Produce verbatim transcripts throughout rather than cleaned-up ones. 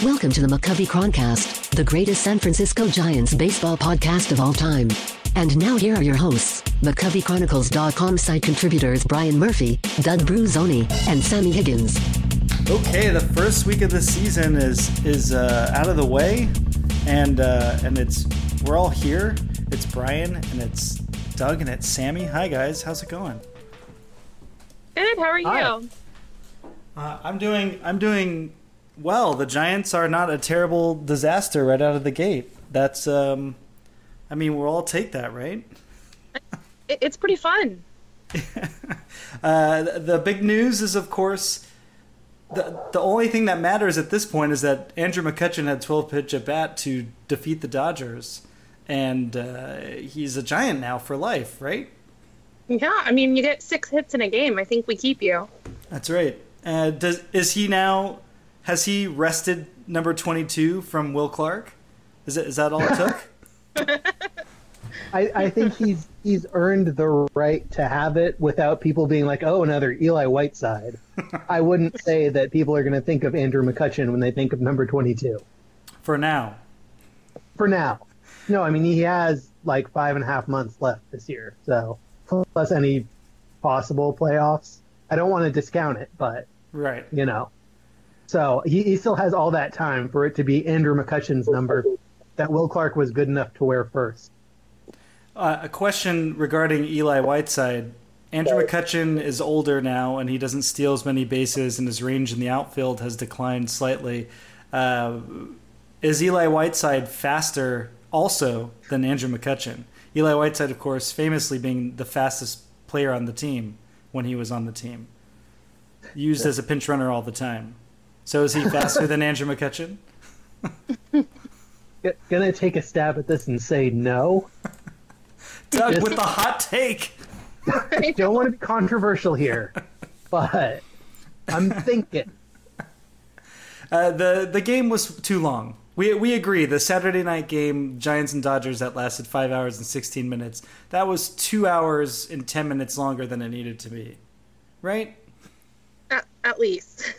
Welcome to the McCovey Chroncast, the greatest San Francisco Giants baseball podcast of all time. And now here are your hosts, McCovey Chronicles dot com site contributors Brian Murphy, Doug Bruzzoni, and Sammy Higgins. Okay, the first week of the season is is uh, out of the way, and uh, and it's we're all here. It's Brian and it's Doug and it's Sammy. Hi guys, how's it going? Good. How are you? Hi. Uh, I'm doing I'm doing well. The Giants are not a terrible disaster right out of the gate. That's um, I mean we'll all take that, right? It, it's pretty fun. uh, the big news is, of course, the the only thing that matters at this point is that Andrew McCutchen had twelve pitch at bat to defeat the Dodgers, and uh, he's a Giant now for life, right? Yeah, I mean, you get six hits in a game. I think we keep you. That's right. Uh, does is he now? Has he wrested number twenty-two from Will Clark? Is it is that all it took? I, I think he's he's earned the right to have it without people being like, oh, another Eli Whiteside. I wouldn't say that people are going to think of Andrew McCutchen when they think of number twenty-two. For now. For now. No, I mean, he has like five and a half months left this year. So, plus any possible playoffs. I don't want to discount it, but, right, you know. So, he, he still has all that time for it to be Andrew McCutchen's number that Will Clark was good enough to wear first. Uh, a question regarding Eli Whiteside. Andrew McCutchen is older now, and he doesn't steal as many bases, and his range in the outfield has declined slightly. Uh, is Eli Whiteside faster also than Andrew McCutchen? Eli Whiteside, of course, famously being the fastest player on the team when he was on the team. Used as a pinch runner all the time. So is he faster than Andrew McCutchen? Gonna take a stab at this and say no. Doug, Just, with the hot take. I don't want to be controversial here, but I'm thinking. Uh, the the game was too long. We we agree. The Saturday night game, Giants and Dodgers, that lasted five hours and sixteen minutes. That was two hours and ten minutes longer than it needed to be, right? At, at least.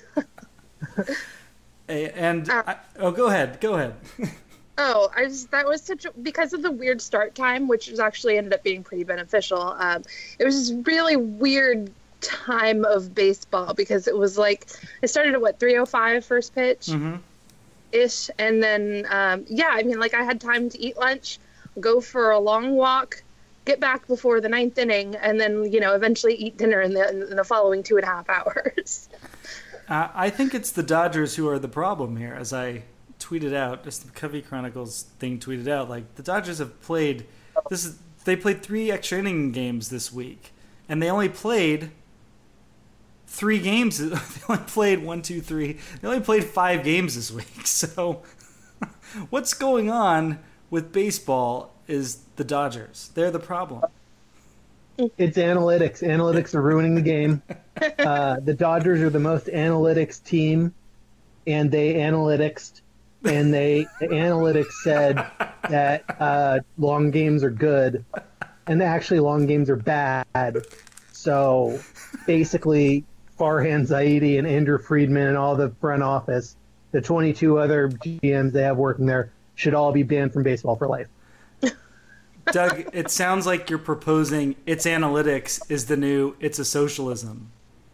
and uh, I, oh, go ahead, go ahead. Oh, I just, that was such a, because of the weird start time, which was actually ended up being pretty beneficial. Um, it was this really weird time of baseball because it was like, it started at what, three oh five first pitch Mm-hmm. ish. And then, um, yeah, I mean, like I had time to eat lunch, go for a long walk, get back before the ninth inning, and then, you know, eventually eat dinner in the, in the following two and a half hours. uh, I think it's the Dodgers who are the problem here, as I tweeted out, just the Covey Chronicles thing tweeted out, like the Dodgers have played this is they played three extra inning games this week, and they only played three games. They only played one, two, three. They only played five games this week. So, what's going on with baseball is the Dodgers. They're the problem. It's analytics. Analytics are ruining the game. Uh, the Dodgers are the most analytics team, and they analytics. And they the analytics said that uh, long games are good, and actually long games are bad. So basically, Farhan Zaidi and Andrew Friedman and all the front office, the twenty-two other G Ms they have working there, should all be banned from baseball for life. Doug, it sounds like you're proposing it's analytics is the new it's a socialism.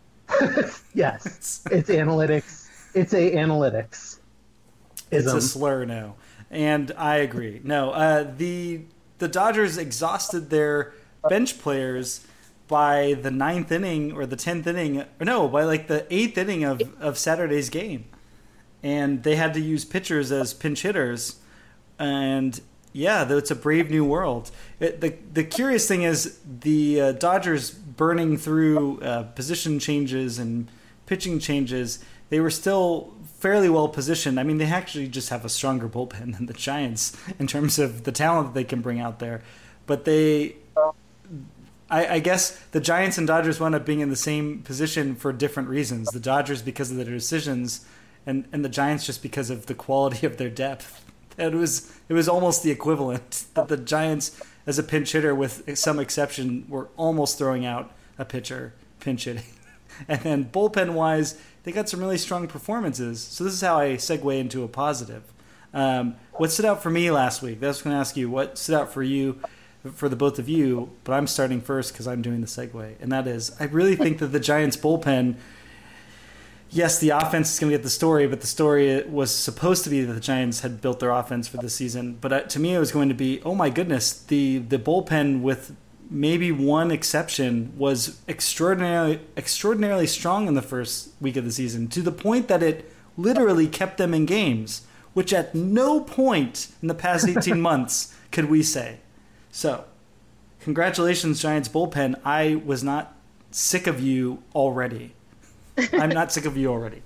Yes, it's analytics. It's a analytics. It's a slur now, and I agree. No, uh, the the Dodgers exhausted their bench players by the ninth inning or the tenth inning, or no, by like the eighth inning of, of Saturday's game, and they had to use pitchers as pinch hitters, and yeah, it's a brave new world. It, the the curious thing is the uh, Dodgers burning through uh, position changes and pitching changes. They were still fairly well positioned. I mean, they actually just have a stronger bullpen than the Giants in terms of the talent that they can bring out there. But they, I, I guess the Giants and Dodgers wound up being in the same position for different reasons. The Dodgers because of their decisions, and, and the Giants just because of the quality of their depth. It was it was almost the equivalent that the Giants, as a pinch hitter with some exception, were almost throwing out a pitcher pinch hitting. And then bullpen-wise, they got some really strong performances. So this is how I segue into a positive. Um, what stood out for me last week? That's going to ask you what stood out for you, for the both of you, but I'm starting first because I'm doing the segue. And that is, I really think that the Giants bullpen, yes, the offense is going to get the story, but the story was supposed to be that the Giants had built their offense for the season. But to me, it was going to be, oh my goodness, the, the bullpen, with maybe one exception, was extraordinarily extraordinarily strong in the first week of the season, to the point that it literally kept them in games, which at no point in the past eighteen months could we say. So, congratulations, Giants bullpen. I was not sick of you already. I'm not sick of you already.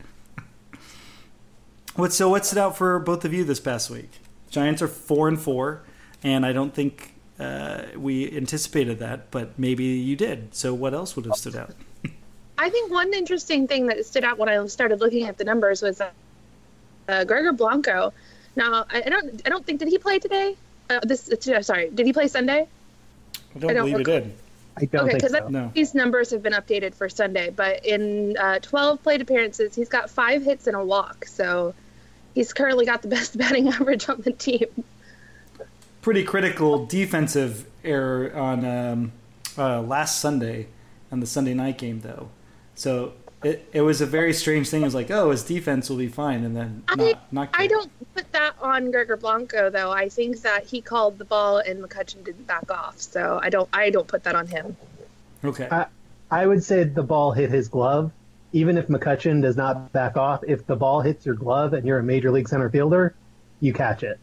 What so what stood out for both of you this past week? Giants are four and four, and I don't think uh, we anticipated that, but maybe you did. So what else would have stood out? I think one interesting thing that stood out when I started looking at the numbers was uh, uh, Gregor Blanco. Now, I, I don't, I don't think did he play today? Uh, this, uh, sorry, did he play Sunday? I don't, I don't believe recall. he did. I don't okay, think so. No. These numbers have been updated for Sunday, but in uh, twelve plate appearances, he's got five hits and a walk. So he's currently got the best batting average on the team. Pretty critical defensive error on um, uh, last Sunday, on the Sunday night game, though. So it it was a very strange thing. It was like, oh, his defense will be fine, and then not, I, not I don't put that on Gregor Blanco, though. I think that he called the ball and McCutchen didn't back off. So I don't I don't put that on him. Okay. I, I would say the ball hit his glove. Even if McCutchen does not back off, if the ball hits your glove and you're a major league center fielder, you catch it.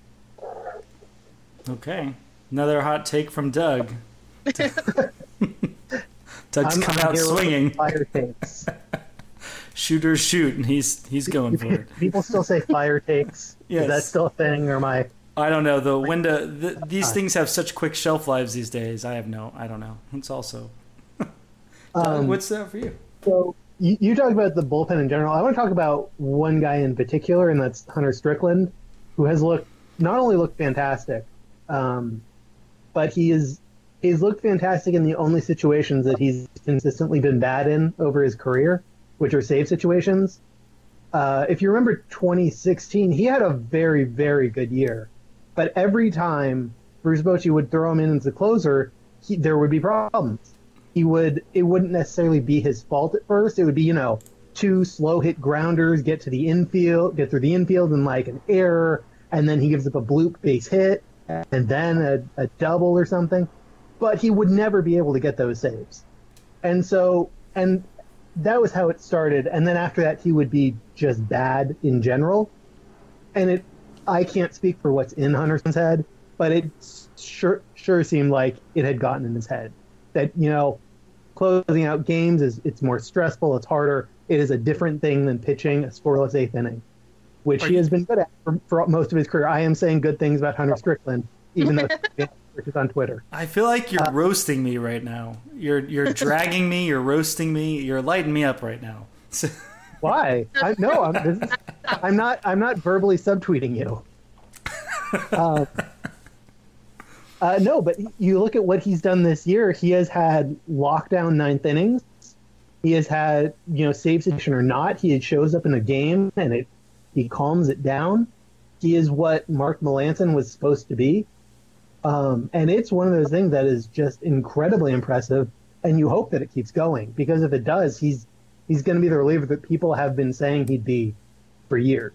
Okay. Another hot take from Doug. Doug's I'm, come I'm out swinging. Fire takes. Shooters shoot, and he's he's going for it. People still say fire takes. Yes. Is that still a thing, or am I? I don't know. The window. The, these things have such quick shelf lives these days. I have no. I don't know. It's also. Um, What's that for you? So you, you talk about the bullpen in general. I want to talk about one guy in particular, and that's Hunter Strickland, who has looked not only looked fantastic, um, but he is. He's looked fantastic in the only situations that he's consistently been bad in over his career, which are save situations. Uh, if you remember twenty sixteen, he had a very, very good year. But every time Bruce Bochy would throw him in as a closer, he, there would be problems. He would, it wouldn't necessarily be his fault at first. It would be, you know, two slow hit grounders, get to the infield, get through the infield and like an error, and then he gives up a bloop base hit, and then a, a double or something. But he would never be able to get those saves. And so, and that was how it started. And then after that, he would be just bad in general. And it, I can't speak for what's in Hunter's head, but it sure, sure seemed like it had gotten in his head. That, you know, closing out games is, it's more stressful, it's harder. It is a different thing than pitching a scoreless eighth inning, which he has been good at for, for most of his career. I am saying good things about Hunter Strickland, even though it's on Twitter. I feel like you're uh, roasting me right now. You're you're dragging me. You're roasting me. You're lighting me up right now. Why? I, no, I'm, this is, I'm not. I'm not verbally subtweeting you. Uh, uh, no, but you look at what he's done this year. He has had lockdown ninth innings. He has had, you know, save situation or not, he shows up in a game and it he calms it down. He is what Mark Melancon was supposed to be. Um, and it's one of those things that is just incredibly impressive, and you hope that it keeps going, because if it does, he's he's going to be the reliever that people have been saying he'd be for years.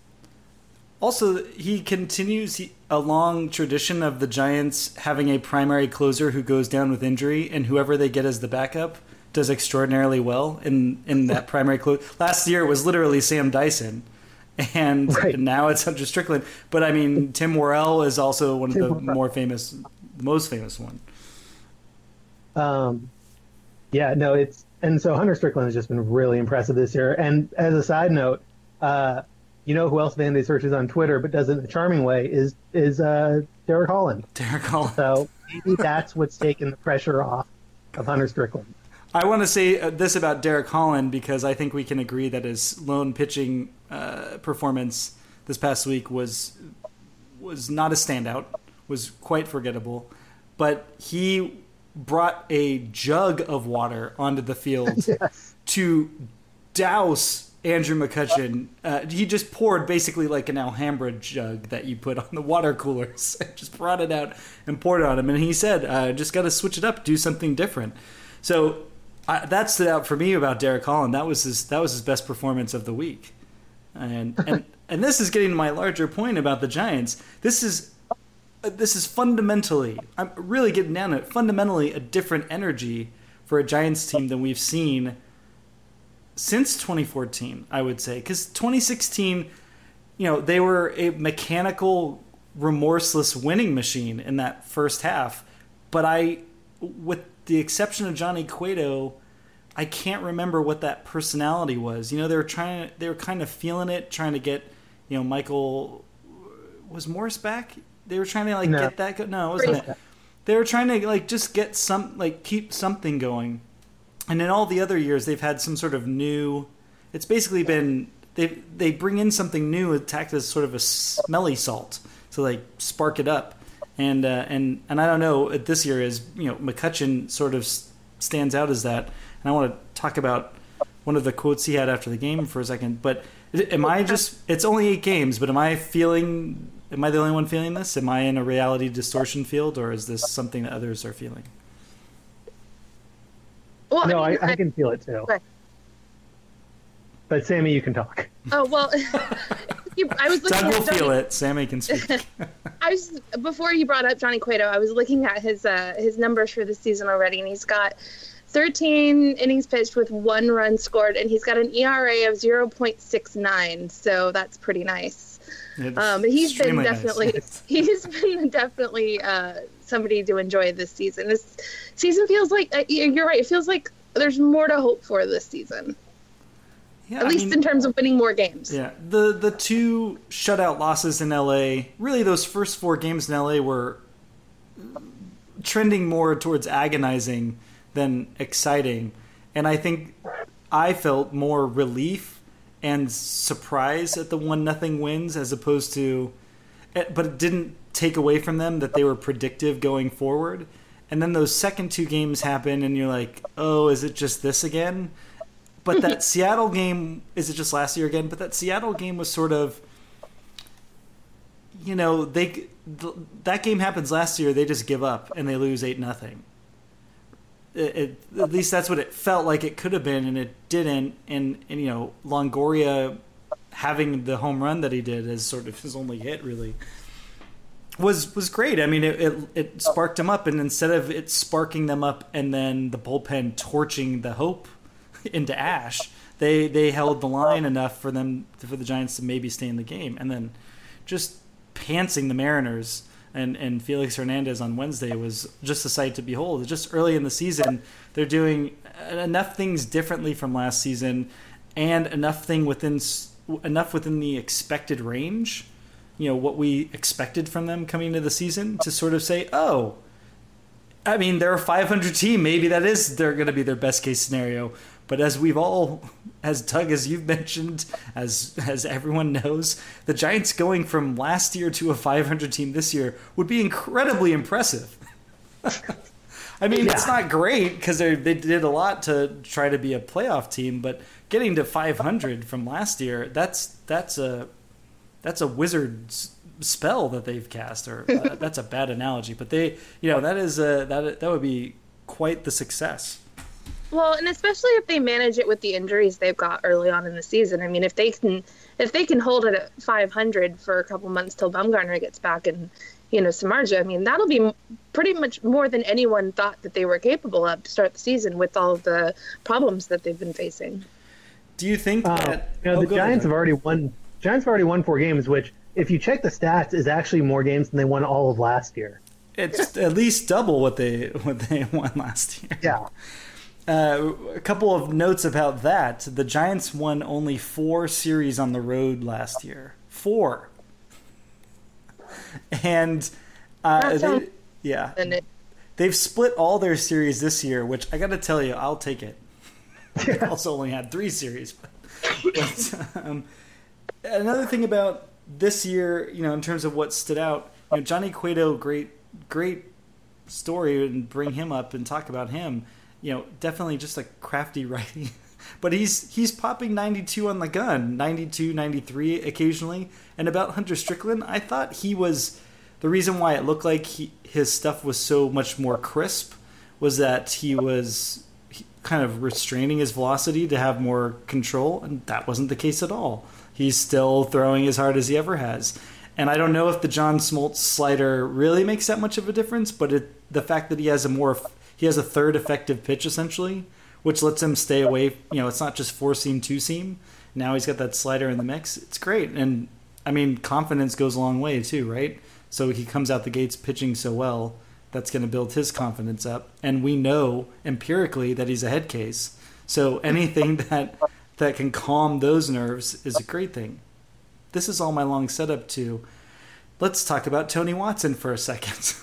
Also, he continues a long tradition of the Giants having a primary closer who goes down with injury, and whoever they get as the backup does extraordinarily well in, in that primary close. Last year, it was literally Sam Dyson. And right. now it's Hunter Strickland. But, I mean, Tim Worrell is also one of the more famous, the most famous one. Um, yeah, no, it's – and so Hunter Strickland has just been really impressive this year. And as a side note, uh, you know who else Van Day searches on Twitter but does it in a charming way is is uh, Derek Holland. Derek Holland. So maybe that's what's taken the pressure off of Hunter Strickland. I want to say this about Derek Holland because I think we can agree that his lone pitching uh, performance this past week was was not a standout, was quite forgettable. But he brought a jug of water onto the field Yes. to douse Andrew McCutchen. Uh, he just poured basically like an Alhambra jug that you put on the water coolers. Just brought it out and poured it on him. And he said, uh, just got to switch it up, do something different. So uh, that stood out for me about Derek Holland. That was his, that was his best performance of the week. And, and, and this is getting to my larger point about the Giants. This is, uh, this is fundamentally, I'm really getting down to it, fundamentally a different energy for a Giants team than we've seen since twenty fourteen, I would say. Because twenty sixteen, you know, they were a mechanical, remorseless winning machine in that first half. But I, with the exception of Johnny Cueto, I can't remember what that personality was. You know, they were trying, they were kind of feeling it, trying to get, you know, Michael, was Morris back? They were trying to like No. get that. Go- no, it wasn't it. They were trying to like just get some, like keep something going. And in all the other years, they've had some sort of new. It's basically been they they bring in something new, attacked as sort of a smelly salt, to like spark it up. And uh, and and I don't know. This year is you know McCutchen sort of stands out as that. And I want to talk about one of the quotes he had after the game for a second. But am I just? It's only eight games, but am I feeling? Am I the only one feeling this? Am I in a reality distortion field, or is this something that others are feeling? Well, No, I, mean, I, I can feel it too. Okay. But Sammy, you can talk. Oh well, you, I was looking Doug at will Johnny, feel it. Sammy can speak. I was before you brought up Johnny Cueto. I was looking at his uh, his numbers for the season already, and he's got thirteen innings pitched with one run scored, and he's got an E R A of zero point six nine. So that's pretty nice. It's Um, he's been extremely definitely nice. he's been definitely uh, somebody to enjoy this season. This season feels like uh, you're right. It feels like there's more to hope for this season, Yeah, at I least mean, in terms of winning more games. Yeah, the the two shutout losses in L A, really those first four games in L A were trending more towards agonizing than exciting. And I think I felt more relief and surprise at the one nothing wins as opposed to, but it didn't take away from them that they were predictive going forward. And then those second two games happen and you're like, oh, is it just this again? But that Seattle game, is it just last year again? But that Seattle game was sort of, you know, they th- that game happens last year. They just give up and they lose eight nothing. It, it, at least that's what it felt like it could have been, and it didn't. And, and you know, Longoria having the home run that he did as sort of his only hit, really, was was great. I mean, it, it it sparked them up, and instead of it sparking them up and then the bullpen torching the hope into ash, they they held the line enough for them for the Giants to maybe stay in the game, and then just pantsing the Mariners and and Felix Hernandez on Wednesday was just a sight to behold. Just early in the season, they're doing enough things differently from last season, and enough thing within enough within the expected range, you know, what we expected from them coming into the season, to sort of say, oh, I mean, they're a five hundred team. Maybe that is they're going to be their best case scenario. But as we've all, as Doug, as you've mentioned, as as everyone knows, the Giants going from last year to a five hundred team this year would be incredibly impressive. I mean, yeah. It's not great because they they did a lot to try to be a playoff team, but getting to five hundred from last year, that's that's a that's a wizard's spell that they've cast. Or uh, that's a bad analogy, but they, you know, that is a, that that would be quite the success. Well, and especially if they manage it with the injuries they've got early on in the season. I mean, if they can, if they can hold it at five hundred for a couple months till Bumgarner gets back and, you know, Samardzija, I mean, that'll be pretty much more than anyone thought that they were capable of to start the season with all of the problems that they've been facing. Do you think that uh, you know, oh, the Giants have already won? Giants have already won four games, which, if you check the stats, is actually more games than they won all of last year. It's at least double what they what they won last year. Yeah. Uh, a couple of notes about that. The Giants won only four series on the road last year. Four. And uh, they, yeah, they've split all their series this year, which I got to tell you, I'll take it. They also only had three series. But, but um, another thing about this year, you know, in terms of what stood out, you know, Johnny Cueto, great, great story and bring him up and talk about him. You know, definitely just a crafty writing. But he's he's popping ninety-two on the gun, ninety-two, ninety-three occasionally. And about Hunter Strickland, I thought he was the reason why it looked like he, his stuff was so much more crisp was that he was kind of restraining his velocity to have more control, and that wasn't the case at all. He's still throwing as hard as he ever has. And I don't know if the John Smoltz slider really makes that much of a difference, but it, the fact that he has a more he has a third effective pitch essentially, which lets him stay away. You know, it's not just four seam, two seam. Now he's got that slider in the mix. It's great, and I mean, confidence goes a long way too, right? So he comes out the gates pitching so well. That's going to build his confidence up, and we know empirically that he's a head case. So anything that that can calm those nerves is a great thing. This is all my long setup to. Let's talk about Tony Watson for a second.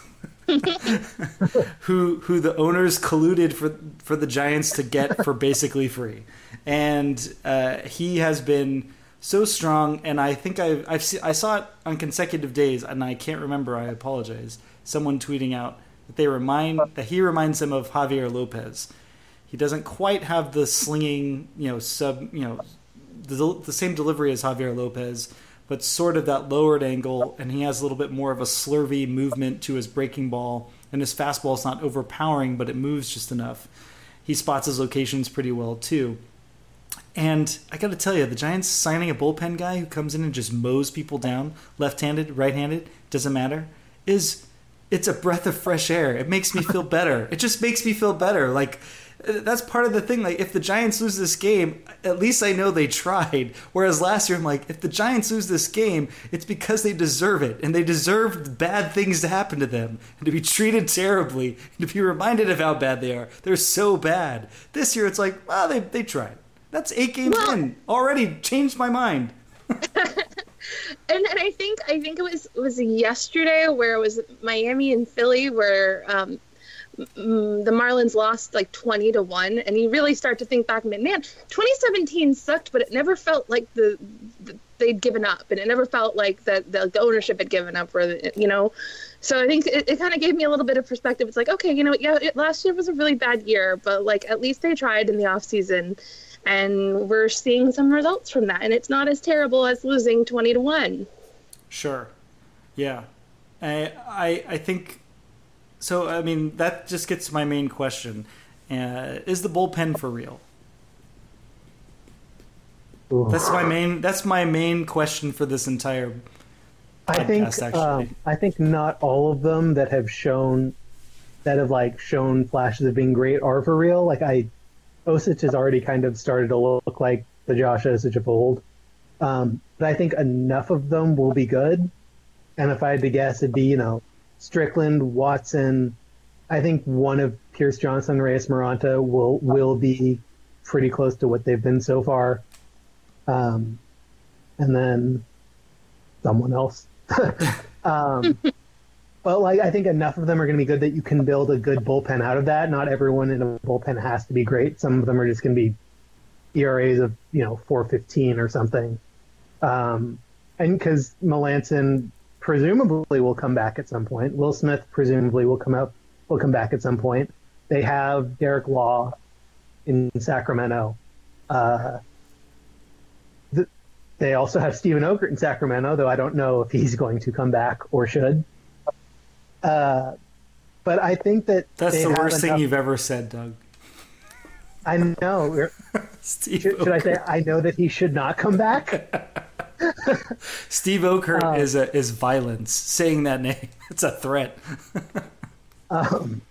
who who the owners colluded for for the Giants to get for basically free, and uh, he has been so strong. And I think I've I've see, I saw it on consecutive days, and I can't remember. I apologize. Someone tweeting out that they remind that he reminds them of Javier Lopez. He doesn't quite have the slinging, you know, sub, you know, the, the same delivery as Javier Lopez, but sort of that lowered angle, and he has a little bit more of a slurvy movement to his breaking ball, and his fastball is not overpowering, but it moves just enough. He spots his locations pretty well too. And I got to tell you, the Giants signing a bullpen guy who comes in and just mows people down, left-handed, right-handed, doesn't matter, is it's a breath of fresh air. It makes me feel better. It just makes me feel better. Like, that's part of the thing. Like, if the Giants lose this game, at least I know they tried. Whereas last year, I'm like, if the Giants lose this game, it's because they deserve it. And they deserve bad things to happen to them. And to be treated terribly. And to be reminded of how bad they are. They're so bad. This year, it's like, well, they, they tried. That's eight games well, in. Already changed my mind. And and I think I think it was it was yesterday where it was Miami and Philly where um, m- the Marlins lost like twenty to one, and you really start to think back, man, man, twenty seventeen sucked, but it never felt like the, the they'd given up, and it never felt like that the, the ownership had given up, or the, you know. So I think it, it kind of gave me a little bit of perspective. It's like, okay, you know, yeah, it, last year was a really bad year, but like at least they tried in the off season. And we're seeing some results from that, and it's not as terrible as losing twenty to one. Sure, yeah, I I, I think so. I mean, that just gets to my main question: uh, is the bullpen for real? Ooh. That's my main. That's my main question for this entire podcast. I think. Actually, um, I think not all of them that have shown that have like shown flashes of being great are for real. Like I. Osich has already kind of started to look like the Josh Osich of old. Um, but I think enough of them will be good. And if I had to guess, it'd be, you know, Strickland, Watson. I think one of Pierce Johnson, Reyes Maranta will will be pretty close to what they've been so far. Um, and then someone else. um, But like, I think enough of them are going to be good that you can build a good bullpen out of that. Not everyone in a bullpen has to be great. Some of them are just going to be E R As of, you know, four fifteen or something. Um, and because Melancon presumably will come back at some point. Will Smith presumably will come up, will come back at some point. They have Derek Law in Sacramento. Uh, the, they also have Steven Okert in Sacramento, though I don't know if he's going to come back or should. Uh, but I think that that's the worst thing enough... you've ever said, Doug. I know. Steve should, should I say I know that he should not come back? Steve Okert um, is a, is violence. Saying that name, it's a threat. um,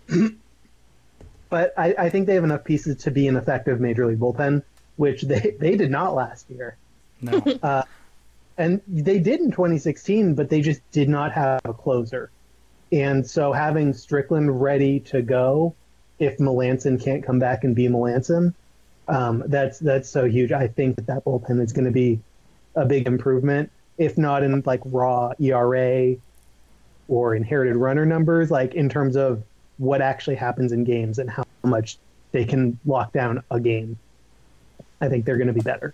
but I, I think they have enough pieces to be an effective major league bullpen, which they, they did not last year. No. Uh, and they did in twenty sixteen, but they just did not have a closer. And so having Strickland ready to go, if Melancon can't come back and be Melancon, um, that's that's so huge. I think that that bullpen is going to be a big improvement, if not in like raw E R A or inherited runner numbers, like in terms of what actually happens in games and how much they can lock down a game. I think they're going to be better.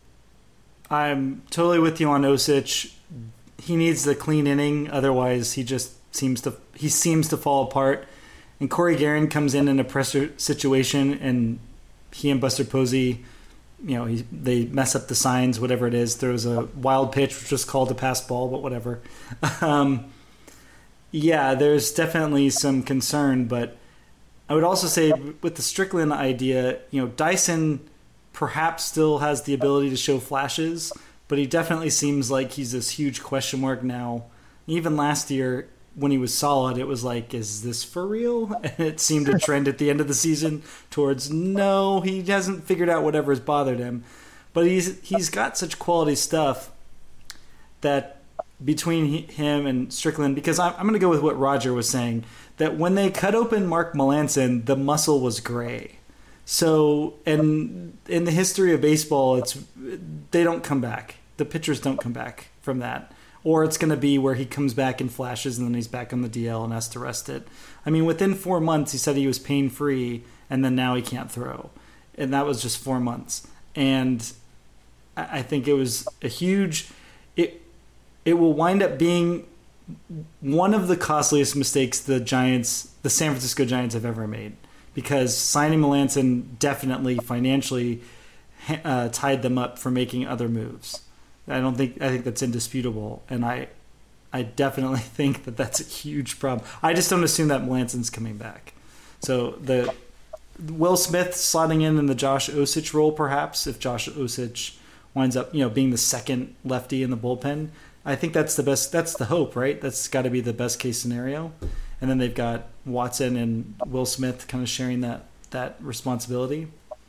I'm totally with you on Osich. He needs the clean inning, otherwise he just seems to he seems to fall apart. and Corey Guerin comes in in a pressure situation, and he and Buster Posey, you know, he, they mess up the signs, whatever it is. There was a wild pitch, which was called a pass ball, but whatever. Um, yeah, there's definitely some concern, but I would also say with the Strickland idea, you know, Dyson perhaps still has the ability to show flashes, but he definitely seems like he's this huge question mark now. Even last year, when he was solid, it was like, is this for real? And it seemed to trend at the end of the season towards, no, he hasn't figured out whatever has bothered him. But he's he's got such quality stuff that between he, him and Strickland, because I'm, I'm going to go with what Roger was saying, that when they cut open Mark Melancon, the muscle was gray. So, and in the history of baseball, it's they don't come back. The pitchers don't come back from that. Or it's going to be where he comes back in flashes and then he's back on the D L and has to rest it. I mean, within four months, he said he was pain-free, and then now he can't throw. And that was just four months. And I think it was a huge... It, it will wind up being one of the costliest mistakes the Giants, the San Francisco Giants have ever made. Because signing Melancon definitely financially uh, tied them up for making other moves. I don't think I think that's indisputable, and I, I definitely think that that's a huge problem. I just don't assume that Melancon's coming back. So the Will Smith slotting in in the Josh Osich role, perhaps if Josh Osich winds up, you know, being the second lefty in the bullpen. I think that's the best. That's the hope, right? That's got to be the best case scenario. And then they've got Watson and Will Smith kind of sharing that that responsibility.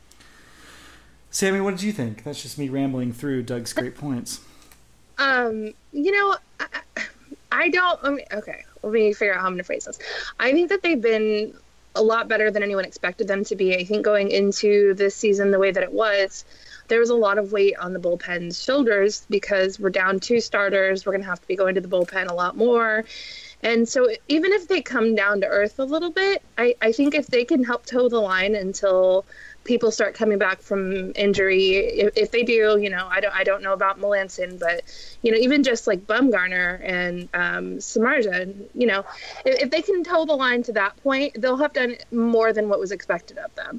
Sammy, what did you think? That's just me rambling through Doug's great points. Um, you know, I, I don't. I mean, okay, let me figure out how I'm going to phrase this. I think that they've been a lot better than anyone expected them to be. I think going into this season the way that it was, there was a lot of weight on the bullpen's shoulders because we're down two starters. We're going to have to be going to the bullpen a lot more. And so even if they come down to earth a little bit, I, I think if they can help toe the line until people start coming back from injury, if, if they do, you know, I don't I don't know about Melancon, but, you know, even just like Bumgarner and um, Samardzija, you know, if, if they can toe the line to that point, they'll have done more than what was expected of them.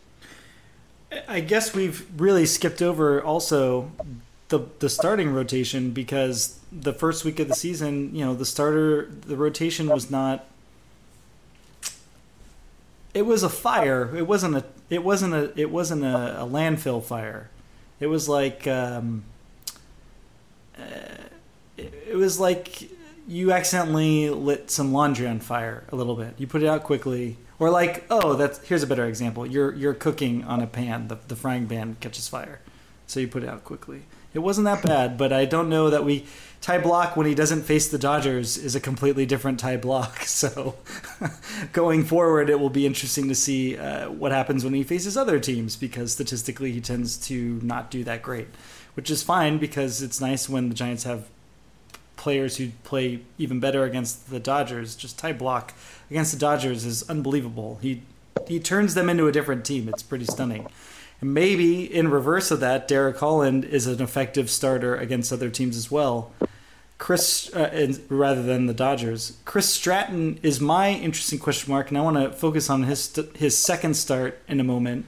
I guess we've really skipped over also the the starting rotation, because the first week of the season, you know, the starter, the rotation was not. It was a fire. It wasn't a. It wasn't a. It wasn't a, a landfill fire. It was like. Um, uh, it, it was like you accidentally lit some laundry on fire a little bit. You put it out quickly, or like, oh, that's here's a better example. You're you're cooking on a pan. The the frying pan catches fire, so you put it out quickly. It wasn't that bad, but I don't know that we... Ty Blach, when he doesn't face the Dodgers, is a completely different Ty Blach. So going forward, it will be interesting to see uh, what happens when he faces other teams, because statistically he tends to not do that great, which is fine because it's nice when the Giants have players who play even better against the Dodgers. Just Ty Blach against the Dodgers is unbelievable. He he turns them into a different team. It's pretty stunning. And maybe in reverse of that, Derek Holland is an effective starter against other teams as well. Chris, uh, rather than the Dodgers, Chris Stratton is my interesting question mark, and I want to focus on his his second start in a moment.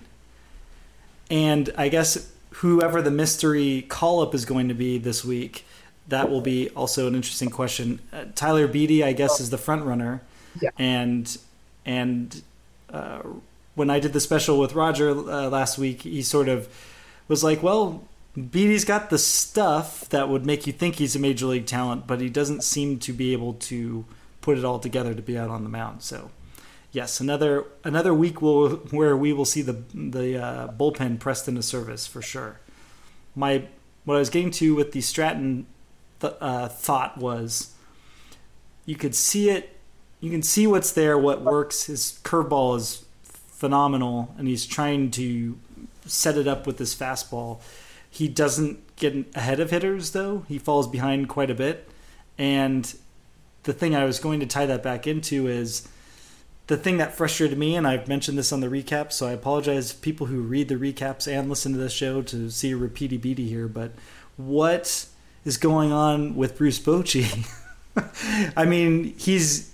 And I guess whoever the mystery call-up is going to be this week, that will be also an interesting question. Uh, Tyler Beede, I guess, is the front runner, yeah. and and. Uh, When I did the special with Roger uh, last week, he sort of was like, well, Beaty's got the stuff that would make you think he's a major league talent, but he doesn't seem to be able to put it all together to be out on the mound. So, yes, another another week will, where we will see the the uh, bullpen pressed into service for sure. My What I was getting to with the Stratton th- uh, thought was you could see it, you can see what's there, what works. His curveball is phenomenal, and he's trying to set it up with his fastball. He doesn't get ahead of hitters, though. He falls behind quite a bit. And the thing I was going to tie that back into is the thing that frustrated me, and I've mentioned this on the recap, so I apologize to people who read the recaps and listen to this show to see a repeaty beady here, but what is going on with Bruce Bochy? I mean, he's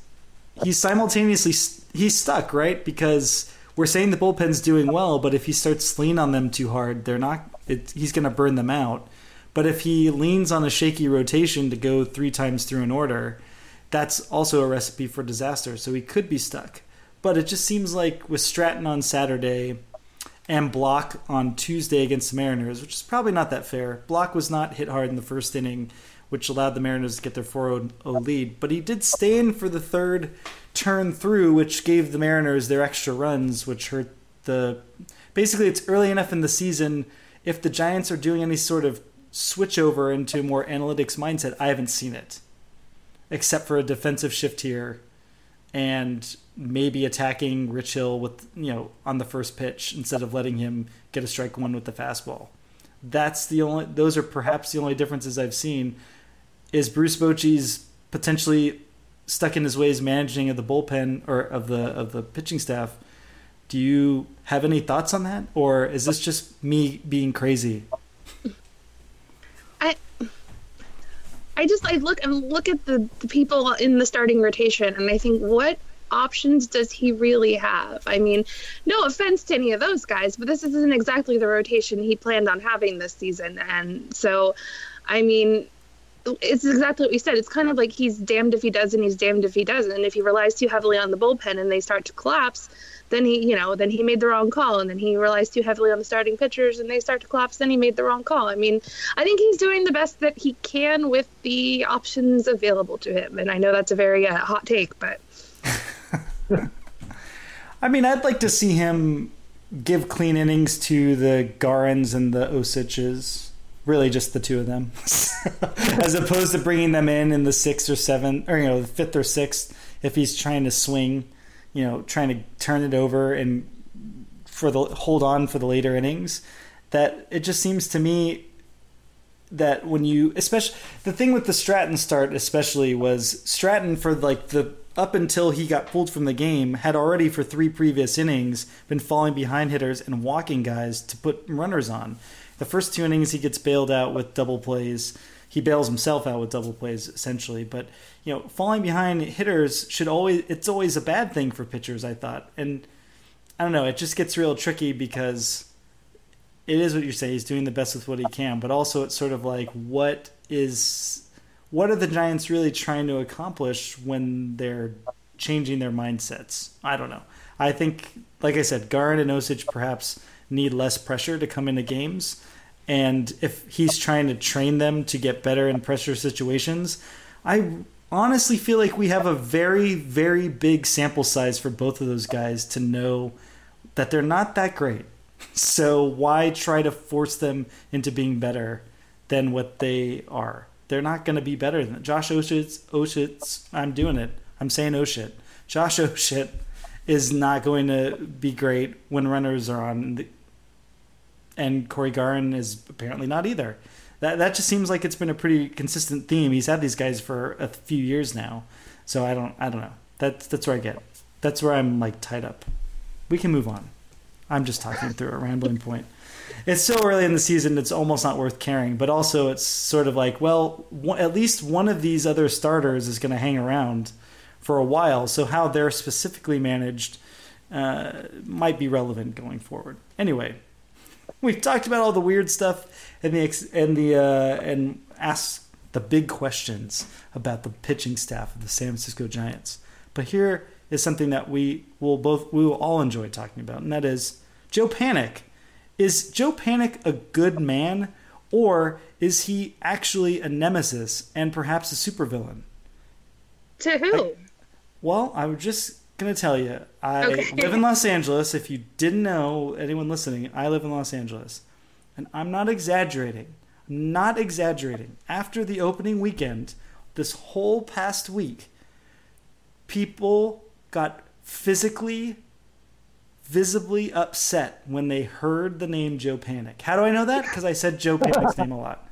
he's simultaneously he's stuck, right? Because we're saying the bullpen's doing well, but if he starts to lean on them too hard, they're not. It, he's going to burn them out. But if he leans on a shaky rotation to go three times through an order, that's also a recipe for disaster. So he could be stuck. But it just seems like with Stratton on Saturday and Block on Tuesday against the Mariners, which is probably not that fair. Block was not hit hard in the first inning, which allowed the Mariners to get their four oh lead. But he did stay in for the third turn through, which gave the Mariners their extra runs, which hurt the... Basically, it's early enough in the season. If the Giants are doing any sort of switch over into more analytics mindset, I haven't seen it. Except for a defensive shift here and maybe attacking Rich Hill with, you know, on the first pitch instead of letting him get a strike one with the fastball. That's the only, those are perhaps the only differences I've seen. Is Bruce Bochy's potentially stuck in his ways managing of the bullpen or of the of the pitching staff? Do you have any thoughts on that, or is this just me being crazy? I I just I look and look at the, the people in the starting rotation, and I think, what options does he really have? I mean, no offense to any of those guys, but this isn't exactly the rotation he planned on having this season, and so, I mean, it's exactly what we said. It's kind of like he's damned if he does and he's damned if he doesn't. And if he relies too heavily on the bullpen and they start to collapse, then he, you know, then he made the wrong call. And then he relies too heavily on the starting pitchers and they start to collapse, then he made the wrong call. I mean, I think he's doing the best that he can with the options available to him. And I know that's a very uh, hot take, but... I mean, I'd like to see him give clean innings to the Garins and the Osiches. Really, just the two of them, as opposed to bringing them in in the sixth or seventh, or you know, the fifth or sixth. If he's trying to swing, you know, trying to turn it over and for the hold on for the later innings, that it just seems to me that when you, especially the thing with the Stratton start, especially was Stratton for like the up until he got pulled from the game had already for three previous innings been falling behind hitters and walking guys to put runners on. The first two innings, he gets bailed out with double plays. He bails himself out with double plays, essentially. But, you know, falling behind hitters should always, it's always a bad thing for pitchers, I thought. And I don't know, it just gets real tricky because it is what you say, he's doing the best with what he can. But also it's sort of like, what is, what are the Giants really trying to accomplish when they're changing their mindsets? I don't know. I think, like I said, Garin and Osich perhaps need less pressure to come into games. And if he's trying to train them to get better in pressure situations, I honestly feel like we have a very, very big sample size for both of those guys to know that they're not that great. So why try to force them into being better than what they are? They're not going to be better than Josh Oshitz. Oshitz, I'm doing it. I'm saying Oshit. Josh Oshit is not going to be great when runners are on. And Corey Garin is apparently not either. That that just seems like it's been a pretty consistent theme. He's had these guys for a few years now, so I don't I don't know. That's that's where I get. That's where I'm like tied up. We can move on. I'm just talking through a rambling point. It's so early in the season; it's almost not worth caring. But also, it's sort of like, well, one, at least one of these other starters is going to hang around for a while. So how they're specifically managed uh, might be relevant going forward. Anyway. We've talked about all the weird stuff and the and the uh, and asked the big questions about the pitching staff of the San Francisco Giants. But here is something that we will both we will all enjoy talking about, and that is Joe Panik. Is Joe Panik a good man, or is he actually a nemesis and perhaps a supervillain? To who? I, well, I was just going to tell you, I okay. live in Los Angeles. If you didn't know, anyone listening, I live in Los Angeles. And I'm not exaggerating. I'm not exaggerating. After the opening weekend, this whole past week, people got physically, visibly upset when they heard the name Joe Panik. How do I know that? Because I said Joe Panik's name a lot.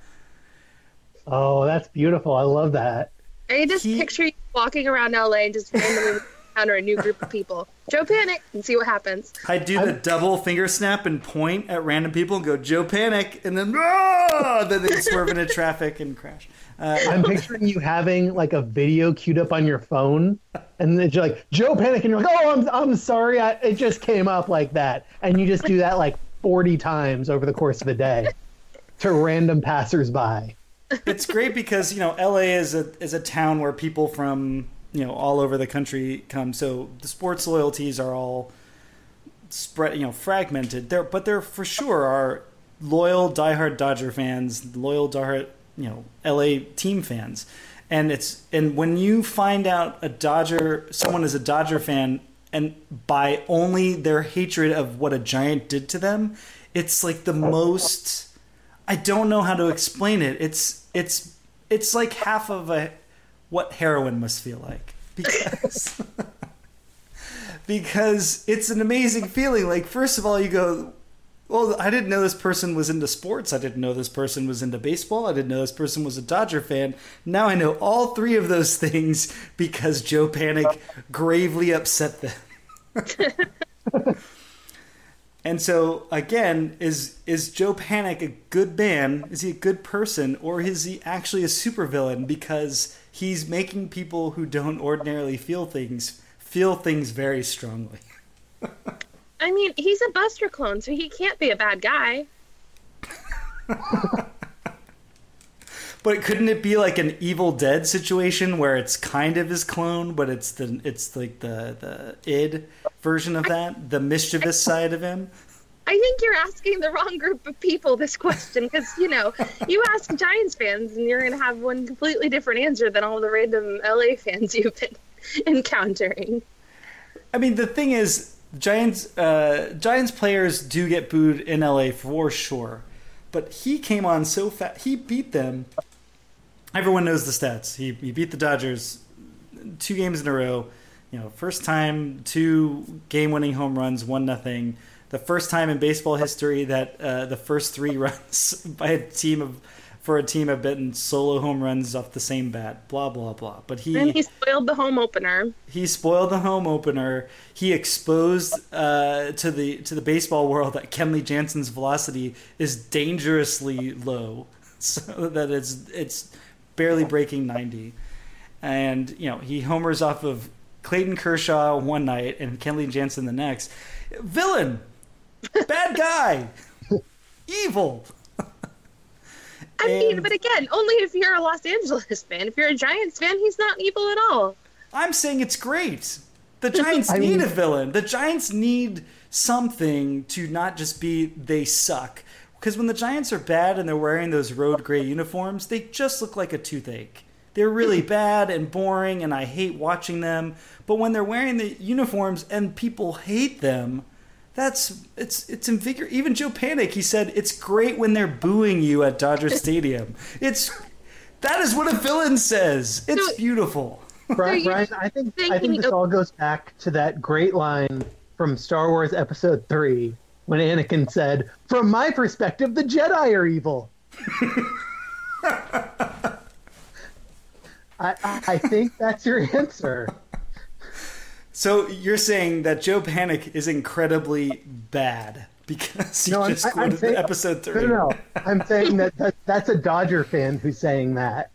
Oh, that's beautiful. I love that. I just he, picture you walking around L A and just randomly encounter a new group of people. Joe Panic and see what happens. I do the I'm, double finger snap and point at random people and go, Joe Panic, and then, oh! then they swerve into traffic and crash. Uh, I'm picturing you having like a video queued up on your phone, and then you're like, Joe Panic, and you're like, oh, I'm I'm sorry, I, it just came up like that. And you just do that like forty times over the course of the day to random passersby. It's great because, you know, L A is a is a town where people from, you know, all over the country come. So the sports loyalties are all spread, you know, fragmented. There, but there for sure are loyal, diehard Dodger fans, loyal, diehard, you know, L A team fans. And it's and when you find out a Dodger, someone is a Dodger fan, and by only their hatred of what a Giant did to them, it's like the most. I don't know how to explain it. It's it's it's like half of a what heroin must feel like, because because it's an amazing feeling. Like, first of all, you go, well, I didn't know this person was into sports. I didn't know this person was into baseball. I didn't know this person was a Dodger fan. Now I know all three of those things because Joe Panic gravely upset them. And so, again, is is Joe Panic a good man? Is he a good person? Or is he actually a supervillain because he's making people who don't ordinarily feel things feel things very strongly? I mean, he's a Buster clone, so he can't be a bad guy. But couldn't it be like an Evil Dead situation where it's kind of his clone, but it's the it's like the the id version of that, the mischievous side of him? I think you're asking the wrong group of people this question because, you know, you ask Giants fans and you're going to have one completely different answer than all the random L A fans you've been encountering. I mean, the thing is, Giants uh, Giants players do get booed in L A for sure, but he came on so fast. He beat them. Everyone knows the stats. He he beat the Dodgers two games in a row. You know, first time, two game-winning home runs, one nothing. The first time in baseball history that uh, the first three runs by a team of for a team have been solo home runs off the same bat. Blah blah blah. But he and he spoiled the home opener. He spoiled the home opener. He exposed uh, to the to the baseball world that Kenley Jansen's velocity is dangerously low, so that it's it's barely breaking ninety. And you know, he homers off of Clayton Kershaw one night and Kenley Jansen the next. Villain, bad guy, evil. I mean, but again, only if you're a Los Angeles fan. If you're a Giants fan, he's not evil at all. I'm saying it's great. The Giants I need mean, a villain. The Giants need something to not just be they suck. Because when the Giants are bad and they're wearing those road gray uniforms, they just look like a toothache. They're really bad and boring, and I hate watching them. But when they're wearing the uniforms and people hate them, that's it's it's invigorating. Even Joe Panic, he said, it's great when they're booing you at Dodger Stadium. It's that is what a villain says. It's beautiful. Brian, Brian, I think I think this all goes back to that great line from Star Wars Episode Three when Anakin said, "From my perspective, the Jedi are evil." I, I think that's your answer. So you're saying that Joe Panic is incredibly bad because he no, just I, quoted saying, episode three. No, no, I'm saying that, that that's a Dodger fan who's saying that.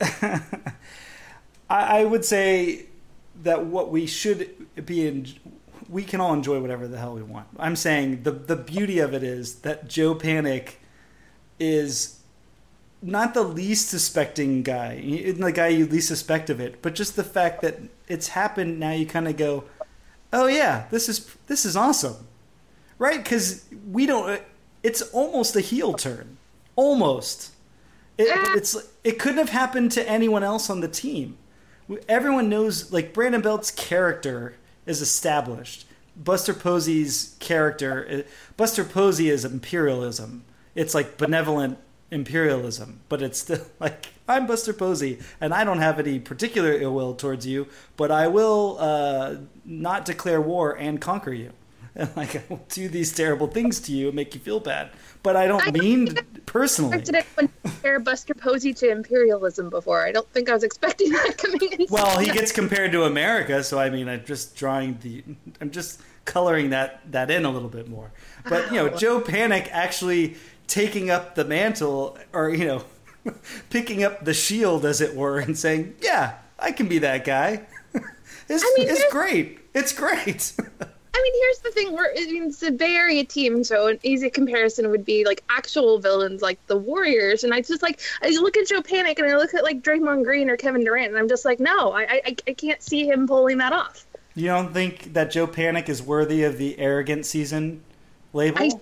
I, I would say that what we should be in, we can all enjoy whatever the hell we want. I'm saying the the beauty of it is that Joe Panic is not the least suspecting guy, the guy you least suspect of it, but just the fact that it's happened. Now you kind of go, oh yeah, this is this is awesome, right? Because we don't. It's almost a heel turn, almost. It, it's it couldn't have happened to anyone else on the team. Everyone knows, like, Brandon Belt's character is established. Buster Posey's character, Buster Posey is imperialism. It's like benevolent imperialism, but it's still like, I'm Buster Posey and I don't have any particular ill will towards you, but I will uh, not declare war and conquer you. and like I will do these terrible things to you and make you feel bad. But I don't I mean don't personally. I didn't compare Buster Posey to imperialism before. I don't think I was expecting that coming in. Well, he gets compared to America, so I mean, I'm just drawing the, I'm just coloring that that in a little bit more. But you know, Joe Panik actually taking up the mantle, or you know, picking up the shield, as it were, and saying, "Yeah, I can be that guy." It's, I mean, it's great. It's great. I mean, here's the thing. We're, I mean, it's a Bay Area team, so an easy comparison would be like actual villains like the Warriors. And I just like, I look at Joe Panik and I look at like Draymond Green or Kevin Durant, and I'm just like, no, I, I, I can't see him pulling that off. You don't think that Joe Panik is worthy of the arrogant season label? I,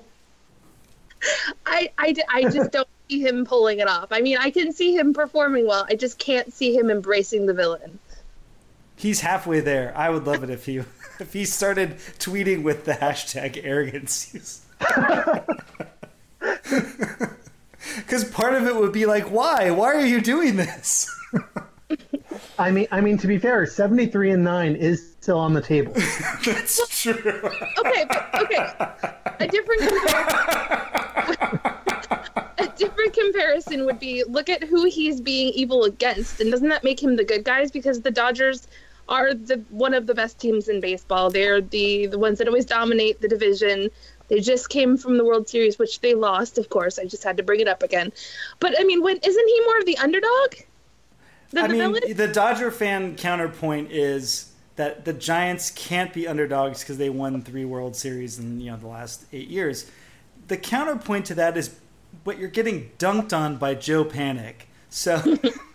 I, I, I just don't see him pulling it off. I mean, I can see him performing well. I just can't see him embracing the villain. He's halfway there. I would love it if he if he started tweeting with the hashtag arrogancies. Because part of it would be like, why? Why are you doing this? I mean, I mean, to be fair, seventy-three and nine is still on the table. That's true. Okay, but, okay. A different comparison. A different comparison would be look at who he's being evil against, and doesn't that make him the good guys? Because the Dodgers are the one of the best teams in baseball. They're the the ones that always dominate the division. They just came from the World Series, which they lost, of course. I just had to bring it up again. But I mean, when isn't he more of the underdog? I mean, villain? The Dodger fan counterpoint is that the Giants can't be underdogs because they won three World Series in you know the last eight years. The counterpoint to that is, but you're getting dunked on by Joe Panik. So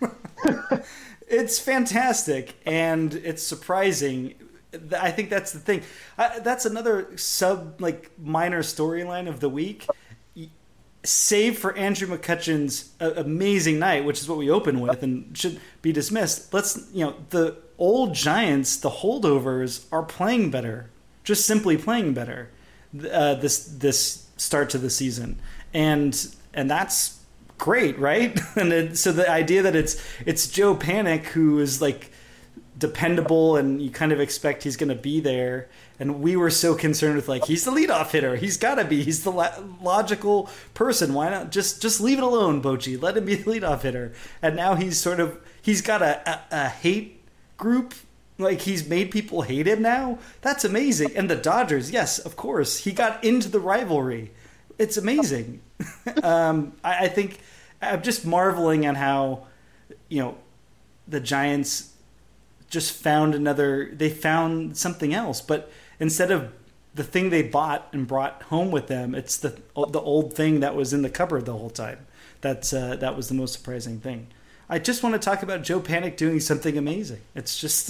it's fantastic, and it's surprising. I think that's the thing. I, that's another sub, like, minor storyline of the week. Save for Andrew McCutcheon's uh, amazing night, which is what we open with and should be dismissed. Let's, you know, the old Giants, the holdovers, are playing better. Just simply playing better uh, this this start to the season. And and that's great, right? And it, so the idea that it's it's Joe Panik who is like dependable and you kind of expect he's going to be there, and we were so concerned with like he's the leadoff hitter, he's got to be, he's the la- logical person, why not just just leave it alone, Bochy, let him be the leadoff hitter. And now he's sort of he's got a, a, a hate group, like he's made people hate him now. That's amazing. And the Dodgers, yes, of course, he got into the rivalry. It's amazing. um, I, I think I'm just marveling at how, you know, the Giants just found another, they found something else. But instead of the thing they bought and brought home with them, it's the the old thing that was in the cupboard the whole time. That's uh, that was the most surprising thing. I just want to talk about Joe Panik doing something amazing. It's just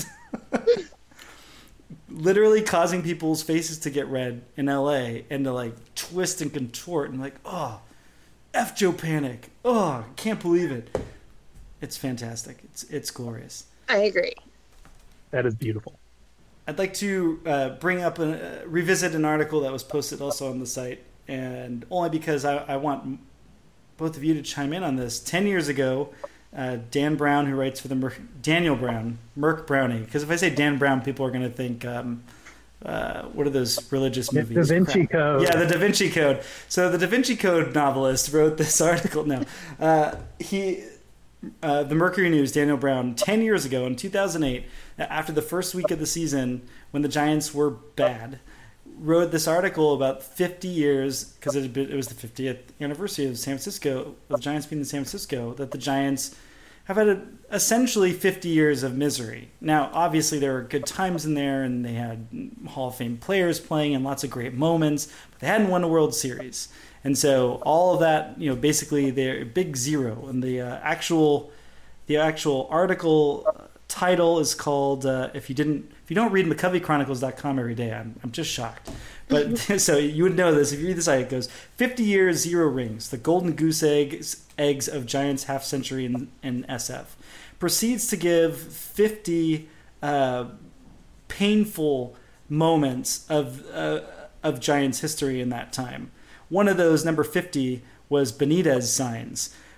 literally causing people's faces to get red in L A and to like twist and contort and like, oh, F Joe Panik. Oh, I can't believe it. It's fantastic. It's it's glorious. I agree. That is beautiful. I'd like to uh, bring up and uh, revisit an article that was posted also on the site, and only because I, I want both of you to chime in on this. Ten years ago, uh, Dan Brown, who writes for the Mer- Daniel Brown, Merc Brownie, because if I say Dan Brown, people are going to think, um, uh, what are those religious movies? Da Vinci Crap. Code. Yeah, the Da Vinci Code. So the Da Vinci Code novelist wrote this article. No, uh, he. Uh, the Mercury News, Daniel Brown, ten years ago in two thousand eight, after the first week of the season when the Giants were bad, wrote this article about fifty years, because it, it was the fiftieth anniversary of San Francisco, of the Giants being in San Francisco, that the Giants have had a, essentially fifty years of misery. Now, obviously, there were good times in there, and they had Hall of Fame players playing and lots of great moments, but they hadn't won a World Series. And so all of that, you know, basically they're big zero. And the uh, actual, the actual article uh, title is called uh, "If you didn't, if you don't read McCovey Chronicles dot com every day, I'm I'm just shocked." But so you would know this if you read the site. It goes fifty years, zero rings. The golden goose eggs eggs of Giants half century in, in S F. Proceeds to give fifty uh, painful moments of uh, of Giants history in that time. One of those, number fifty, was Benitez signs.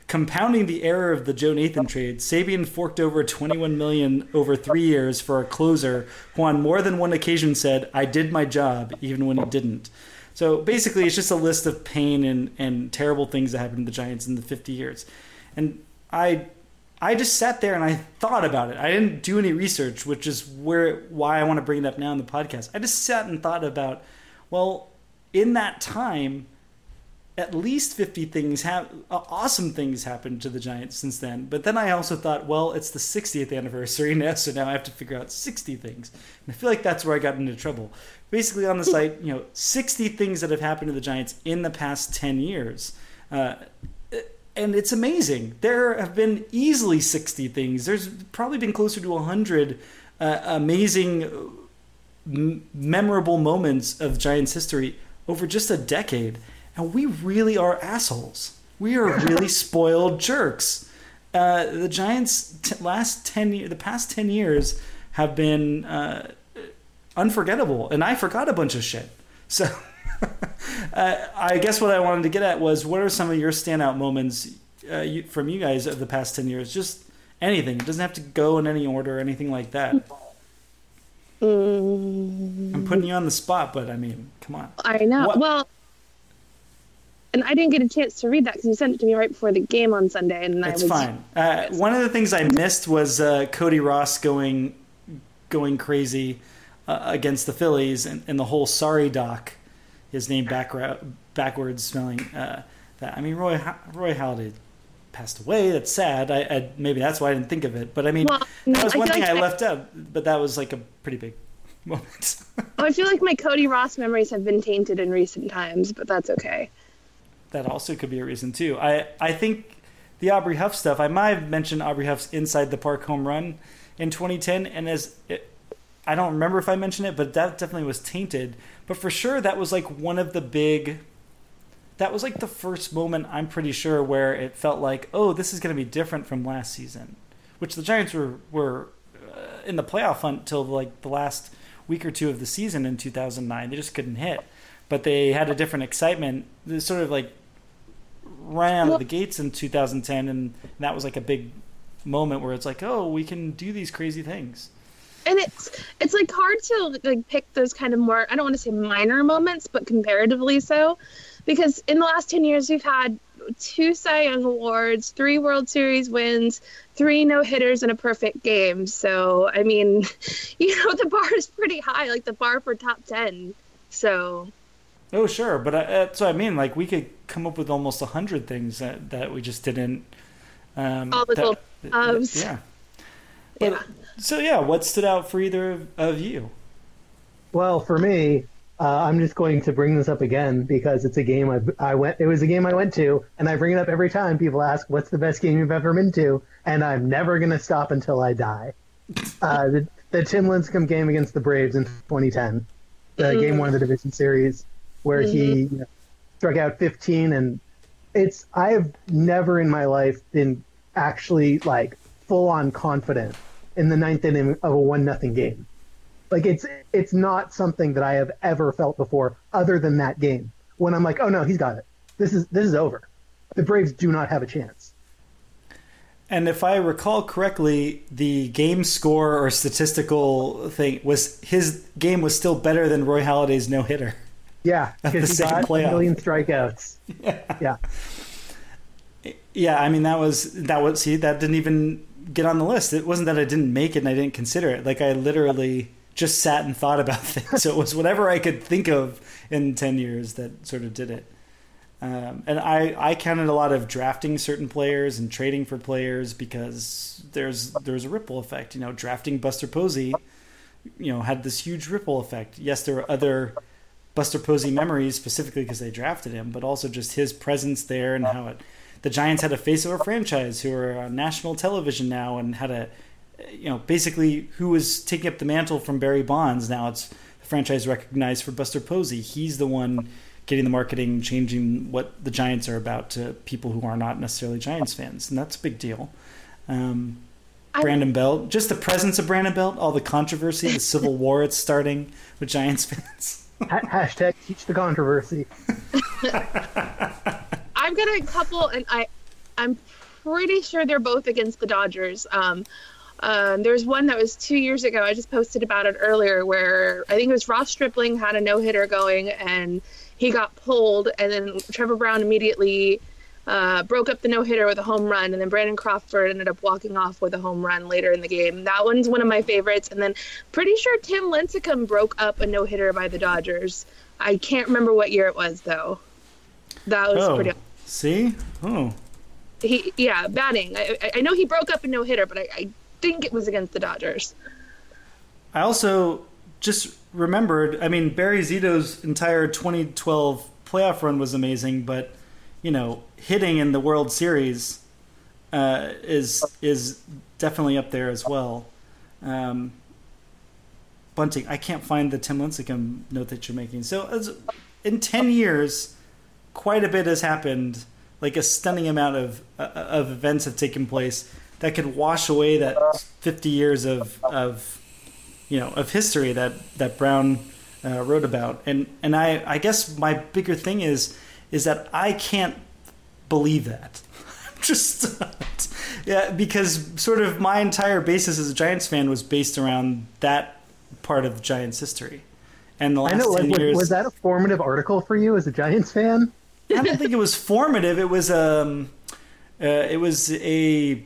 compounding the error of the Joe Nathan trade, Sabian forked over twenty-one million dollars over three years for a closer who on more than one occasion said, "I did my job," even when he didn't. So basically, it's just a list of pain and, and terrible things that happened to the Giants in the fifty years. And I I just sat there and I thought about it. I didn't do any research, which is where why I want to bring it up now in the podcast. I just sat and thought about, well, in that time, at least fifty things have uh, awesome things happened to the Giants since then. But then I also thought, well, it's the sixtieth anniversary now, so now I have to figure out sixty things. And I feel like that's where I got into trouble. Basically, on the site, you know, sixty things that have happened to the Giants in the past ten years. Uh, and it's amazing. There have been easily sixty things. There's probably been closer to one hundred uh, amazing, m- memorable moments of Giants history over just a decade. And we really are assholes. We are really spoiled jerks. Uh, the Giants' t- last ten years, the past ten years, have been uh, unforgettable, and I forgot a bunch of shit. So, uh, I guess what I wanted to get at was, what are some of your standout moments uh, you, from you guys of the past ten years? Just anything. It doesn't have to go in any order or anything like that. Mm. I'm putting you on the spot, but I mean, come on. I know. What? Well. And I didn't get a chance to read that because you sent it to me right before the game on Sunday. And That's I was... fine. Uh, one of the things I missed was uh, Cody Ross going going crazy uh, against the Phillies, and, and the whole sorry doc, his name back, backwards spelling. Uh, that I mean, Roy Roy Halladay passed away. That's sad. I, I maybe that's why I didn't think of it. But I mean, well, no, that was one thing like I, I left out. But that was like a pretty big moment. I feel like my Cody Ross memories have been tainted in recent times, but that's okay. That also could be a reason too. I, I think the Aubrey Huff stuff, I might have mentioned Aubrey Huff's inside the park home run in twenty ten, and as it, I don't remember if I mentioned it, but that definitely was tainted. But for sure, that was like one of the big. That was like the first moment, I'm pretty sure, where it felt like, oh, this is going to be different from last season, which the Giants were were uh, in the playoff hunt till like the last week or two of the season in two thousand nine. They just couldn't hit. But they had a different excitement. They sort of like ran out of the gates in two thousand ten, and that was like a big moment where it's like, oh, we can do these crazy things. And it's it's like hard to like pick those kind of more, I don't want to say minor moments, but comparatively so, because in the last ten years we've had two Cy Young awards, three World Series wins, three no hitters, and a perfect game. So I mean, you know, the bar is pretty high, like the bar for top ten. So. Oh, sure. But I, that's what I mean. Like, we could come up with almost a hundred things that, that we just didn't. Um, All the that, little loves. Yeah. But, yeah. So, yeah, what stood out for either of, of you? Well, for me, uh, I'm just going to bring this up again because it's a game I, I went. It was a game I went to, and I bring it up every time people ask, what's the best game you've ever been to? And I'm never going to stop until I die. uh, the, the Tim Lincecum game against the Braves in twenty ten, the mm. game one of the division series, where mm-hmm. he you know, struck out fifteen, and it's I have never in my life been actually like full on confident in the ninth inning of a one nothing game. Like it's it's not something that I have ever felt before, other than that game when I'm like, oh no, he's got it. This is this is over. The Braves do not have a chance. And if I recall correctly, the game score or statistical thing was his game was still better than Roy Halladay's no hitter. Yeah, because he got playoff. a million strikeouts. Yeah. yeah, yeah. I mean, that was that was see that didn't even get on the list. It wasn't that I didn't make it and I didn't consider it. Like I literally just sat and thought about things. So it was whatever I could think of in ten years that sort of did it. Um, and I, I counted a lot of drafting certain players and trading for players because there's there's a ripple effect. You know, drafting Buster Posey, you know, had this huge ripple effect. Yes, there were other Buster Posey memories specifically because they drafted him, but also just his presence there and how it. The Giants had a face of a franchise who are on national television now and had a, you know, basically who was taking up the mantle from Barry Bonds. Now it's the franchise recognized for Buster Posey. He's the one getting the marketing, changing what the Giants are about to people who are not necessarily Giants fans. And that's a big deal. Um, Brandon Belt, just the presence of Brandon Belt, all the controversy, the civil war it's starting with Giants fans. Hashtag teach the controversy. I've got a couple, and I, I'm pretty sure they're both against the Dodgers. Um, uh, there's one that was two years ago. I just posted about it earlier where I think it was Ross Stripling had a no-hitter going and he got pulled, and then Trevor Brown immediately uh, broke up the no-hitter with a home run, and then Brandon Crawford ended up walking off with a home run later in the game. That one's one of my favorites. And then pretty sure Tim Lincecum broke up a no-hitter by the Dodgers. I can't remember what year it was, though. That was oh, pretty... See? Oh. He, yeah, batting. I, I know he broke up a no-hitter, but I, I think it was against the Dodgers. I also just remembered, I mean, Barry Zito's entire twenty twelve playoff run was amazing, but, you know, hitting in the World Series uh, is is definitely up there as well. Um, Bunting, I can't find the Tim Lincecum note that you're making. So as, in ten years, quite a bit has happened. Like a stunning amount of uh, of events have taken place that could wash away that fifty years of of you know of history that that Brown uh, wrote about. And and I, I guess my bigger thing is is that I can't believe that. Just yeah, because sort of my entire basis as a Giants fan was based around that part of Giants history. And the last I know, ten like, years, was that a formative article for you as a Giants fan? I don't think it was formative. It was um, uh, it was a,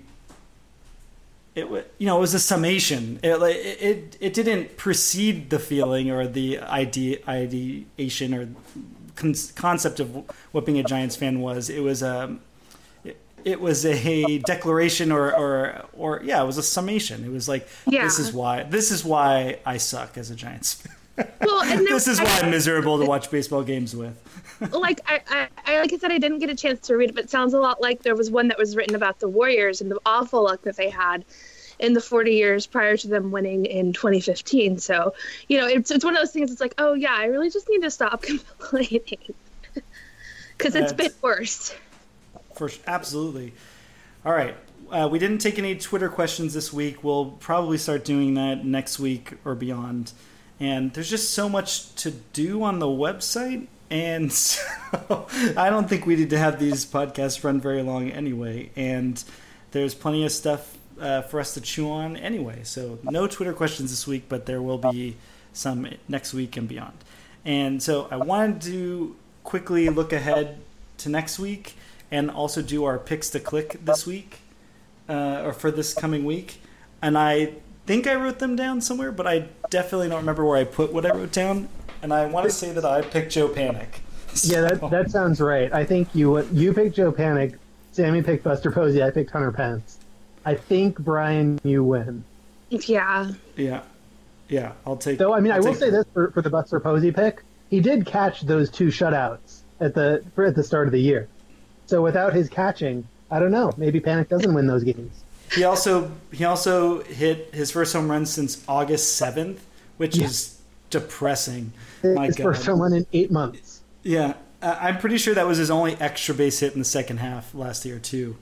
it was you know, it was a summation. It like it it didn't precede the feeling or the idea ideation or con- concept of what being a Giants fan was. It was a, it, it was a declaration or or or yeah, it was a summation. It was like Yeah. this is why this is why I suck as a Giants fan. Well, and This is I- why I'm miserable to watch baseball games with. like I, I, I like I said, I didn't get a chance to read it, but it sounds a lot like there was one that was written about the Warriors and the awful luck that they had in the forty years prior to them winning in twenty fifteen. So, you know, it's it's one of those things. It's like, oh yeah, I really just need to stop complaining because it's That's- been worse. For absolutely. All right. Uh, we didn't take any Twitter questions this week. We'll probably start doing that next week or beyond. And there's just so much to do on the website. And so I don't think we need to have these podcasts run very long anyway. And there's plenty of stuff uh, for us to chew on anyway. So no Twitter questions this week, but there will be some next week and beyond. And so I wanted to quickly look ahead to next week and also do our picks to click this week uh, or for this coming week. And I think I wrote them down somewhere, but I definitely don't remember where I put what I wrote down. And I want to say that I picked Joe Panic. So. Yeah, that that sounds right. I think you you picked Joe Panic, Sammy picked Buster Posey, I picked Hunter Pence. I think, Brian, you win. Yeah. Yeah. Yeah, I'll take So, I mean, I'll I will take say that. this for, for the Buster Posey pick. He did catch those two shutouts at the for, at the start of the year. So without his catching, I don't know. Maybe Panic doesn't win those games. He also he also hit his first home run since August seventh, which Yeah. is depressing. His My first God. home run in eight months. Yeah, uh, I'm pretty sure that was his only extra base hit in the second half last year too.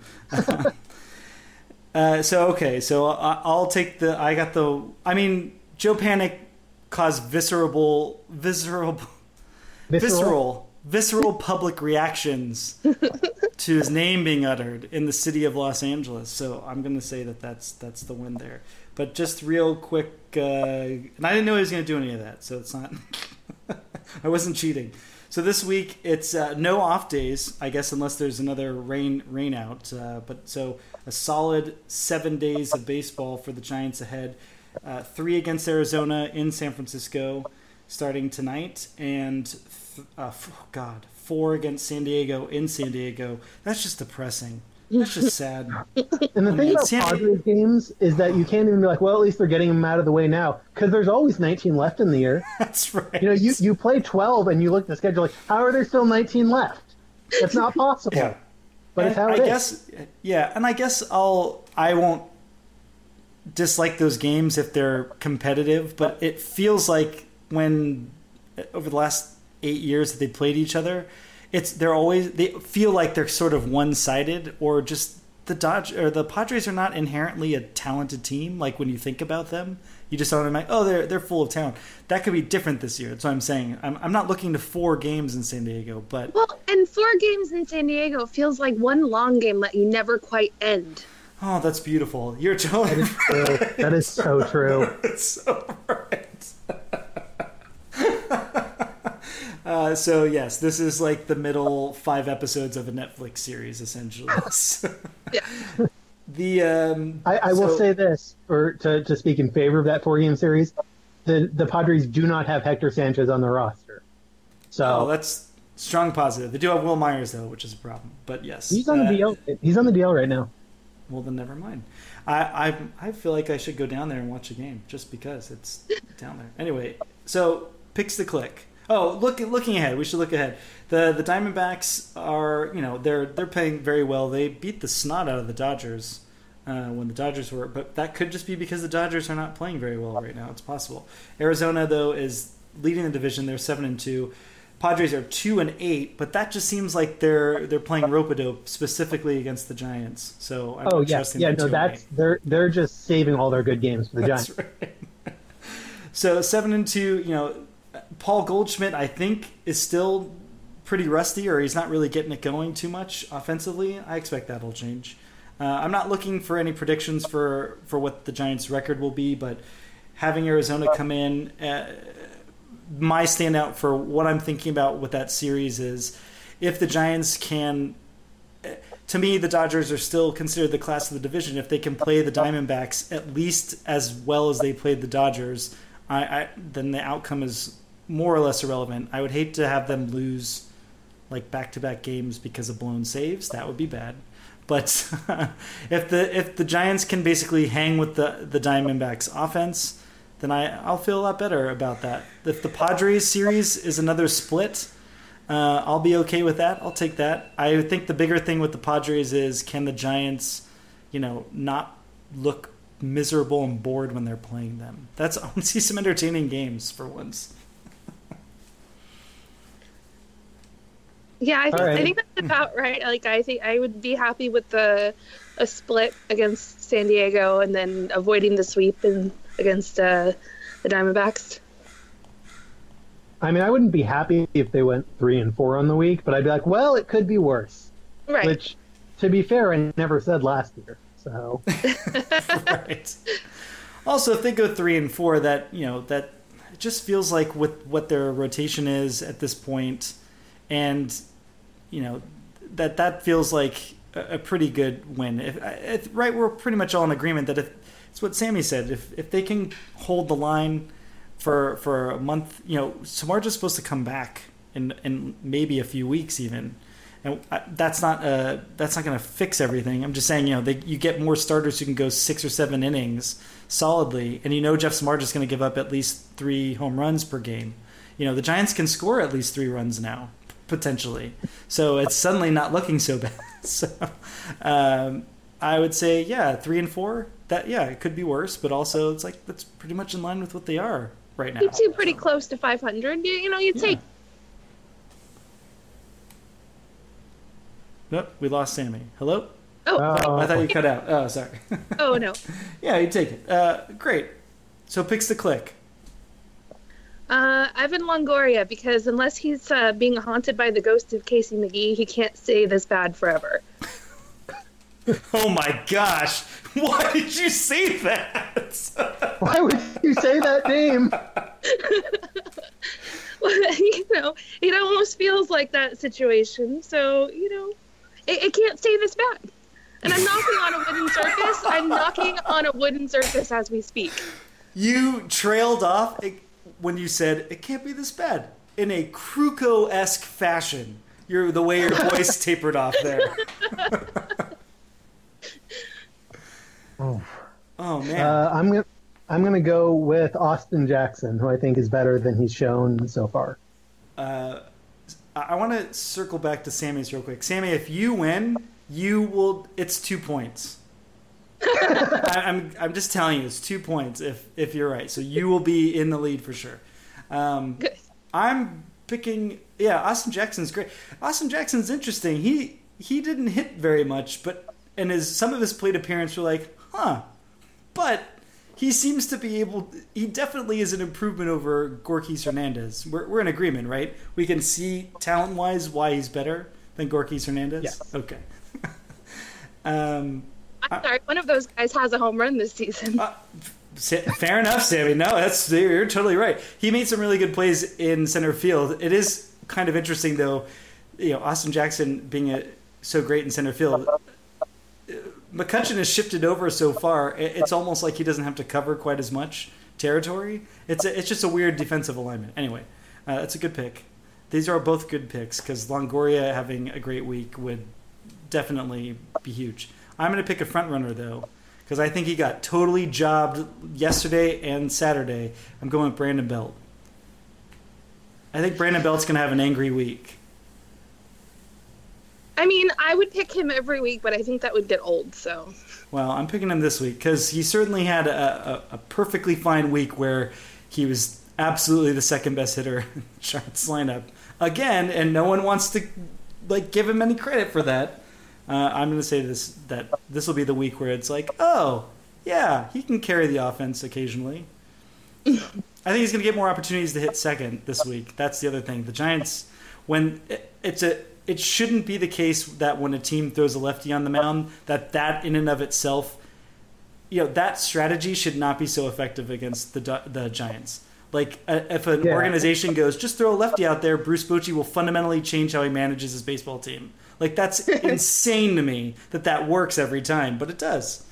uh, so okay, so I, I'll take the. I got the. I mean, Joe Panic caused visceral, visceral, visceral, visceral public reactions to his name being uttered in the city of Los Angeles. So I'm going to say that that's that's the win there. But just real quick, uh, and I didn't know he was going to do any of that, so it's not. I wasn't cheating. So this week it's uh, no off days, I guess, unless there's another rain rain out. Uh, but so a solid seven days of baseball for the Giants ahead. Uh, three against Arizona in San Francisco, starting tonight, and th- uh, f- oh God, four against San Diego in San Diego. That's just depressing. That's just sad. And the I thing mean, about San- Padres games is that you can't even be like, well, at least they're getting them out of the way now, because there's always nineteen left in the year. That's right. You know, you, you play twelve and you look at the schedule like, how are there still nineteen left? That's not possible. Yeah. But it's how I it is. guess, yeah, and I guess I'll I won't dislike those games if they're competitive, but it feels like when over the last eight years that they played each other, it's they're always they feel like they're sort of one-sided, or just the Dodge or the Padres are not inherently a talented team. Like when you think about them, you just don't like, oh, they're they're full of talent. That could be different this year. That's what I'm saying. I'm I'm not looking to four games in San Diego, but Well, and four games in San Diego feels like one long game that you never quite end. Oh, that's beautiful. You're totally that is, right. That is so true. It's so right. uh, so, yes, this is like the middle five episodes of a Netflix series, essentially. Yeah. The um, I, I so, will say this, or to, to speak in favor of that four-game series, the, the Padres do not have Hector Sanchez on their roster. So oh, that's strong positive. They do have Will Myers, though, which is a problem. But, yes. He's on uh, the D L. He's on the D L right now. Well, then never mind. I, I I feel like I should go down there and watch a game just because it's down there. Anyway, so picks to click. Oh, look looking ahead. We should look ahead. The the Diamondbacks are, you know, they're they're playing very well. They beat the snot out of the Dodgers uh, when the Dodgers were, but that could just be because the Dodgers are not playing very well right now. It's possible. Arizona, though, is leading the division. They're seven and two. Padres are two and eight, but that just seems like they're they're playing rope-a-dope specifically against the Giants. So I'm oh not yeah, trusting yeah, them no, two that's and eight. they're they're just saving all their good games for the That's Giants. right. So seven and two, you know, Paul Goldschmidt I think is still pretty rusty, or he's not really getting it going too much offensively. I expect that'll change. Uh, I'm not looking for any predictions for for what the Giants' record will be, but having Arizona come in. Uh, My standout for what I'm thinking about with that series is if the Giants can, to me, the Dodgers are still considered the class of the division. If they can play the Diamondbacks at least as well as they played the Dodgers, I, I then the outcome is more or less irrelevant. I would hate to have them lose like back-to-back games because of blown saves. That would be bad. But if the if the Giants can basically hang with the, the Diamondbacks offense, then I, I'll feel a lot better about that. If the Padres series is another split, uh, I'll be okay with that. I'll take that. I think the bigger thing with the Padres is can the Giants, you know, not look miserable and bored when they're playing them. That's I want to see some entertaining games for once. Yeah, I think, right. I think that's about right. Like, I think I would be happy with the a split against San Diego and then avoiding the sweep and against uh, the Diamondbacks. I mean, I wouldn't be happy if they went three and four on the week, but I'd be like, well, it could be worse. Right. Which, to be fair, I never said last year. So. Right. Also, if they go three and four, that you know that it just feels like with what their rotation is at this point, and you know that that feels like a, a pretty good win. If, if right, we're pretty much all in agreement that if it's what Sammy said. If if they can hold the line for for a month, you know, Samardzija's supposed to come back in in maybe a few weeks even, and that's not uh that's not going to fix everything. I'm just saying, you know, they, you get more starters who can go six or seven innings solidly, and you know Jeff Samardzija's going to give up at least three home runs per game. You know, the Giants can score at least three runs now potentially, so it's suddenly not looking so bad. So um, I would say, yeah, three and four. That yeah, it could be worse, but also it's like that's pretty much in line with what they are right now. You two pretty close to five hundred. You, you know, you Yeah. take. Nope, we lost Sammy. Hello? Oh, Oh. I thought you cut out. Oh, sorry. oh no. Yeah, you take it. Uh, great. So picks to click. Uh, Ivan Longoria, because unless he's uh, being haunted by the ghost of Casey McGee, he can't stay this bad forever. Oh my gosh! Why did you say that? Why would you say that name? Well, you know, it almost feels like that situation. So, you know, it, it can't stay this bad. And I'm knocking on a wooden circus. I'm knocking on a wooden circus as we speak. You trailed off when you said it can't be this bad in a Kruko-esque fashion. You're the way your voice tapered off there. Oh, Oh man. uh, I'm gonna I'm gonna go with Austin Jackson, who I think is better than he's shown so far. Uh, I want to circle back to Sammy's real quick. Sammy, if you win, you will. It's two points. I, I'm I'm just telling you, it's two points if if you're right. So you will be in the lead for sure. Um, Good. I'm picking. Yeah, Austin Jackson's great. Austin Jackson's interesting. He he didn't hit very much, but and his some of his plate appearance were like, huh. But he seems to be able. He definitely is an improvement over Gorkys Hernandez. We're we're in agreement, right? We can see talent wise why he's better than Gorky Hernandez? Yes. Okay. um, I'm sorry, one of those guys has a home run this season. Uh, fair enough, Sammy. No, that's you're totally right. He made some really good plays in center field. It is kind of interesting, though, you know, Austin Jackson being a, so great in center field. McCutchen has shifted over so far. It's almost like he doesn't have to cover quite as much territory. It's a, it's just a weird defensive alignment. Anyway, uh, it's a good pick. These are both good picks because Longoria having a great week would definitely be huge. I'm going to pick a front runner, though, because I think he got totally jobbed yesterday and Saturday. I'm going with Brandon Belt. I think Brandon Belt's going to have an angry week. I mean, I would pick him every week, but I think that would get old, so. Well, I'm picking him this week because he certainly had a, a, a perfectly fine week where he was absolutely the second best hitter in the Giants lineup again, and no one wants to like give him any credit for that. Uh, I'm going to say this that this will be the week where it's like, oh, yeah, he can carry the offense occasionally. So, I think he's going to get more opportunities to hit second this week. That's the other thing. The Giants, when it, it's a, it shouldn't be the case that when a team throws a lefty on the mound, that that in and of itself, you know, that strategy should not be so effective against the the Giants. Like, uh, if an yeah. organization goes, just throw a lefty out there, Bruce Bochy will fundamentally change how he manages his baseball team. Like, that's insane to me that that works every time, but it does.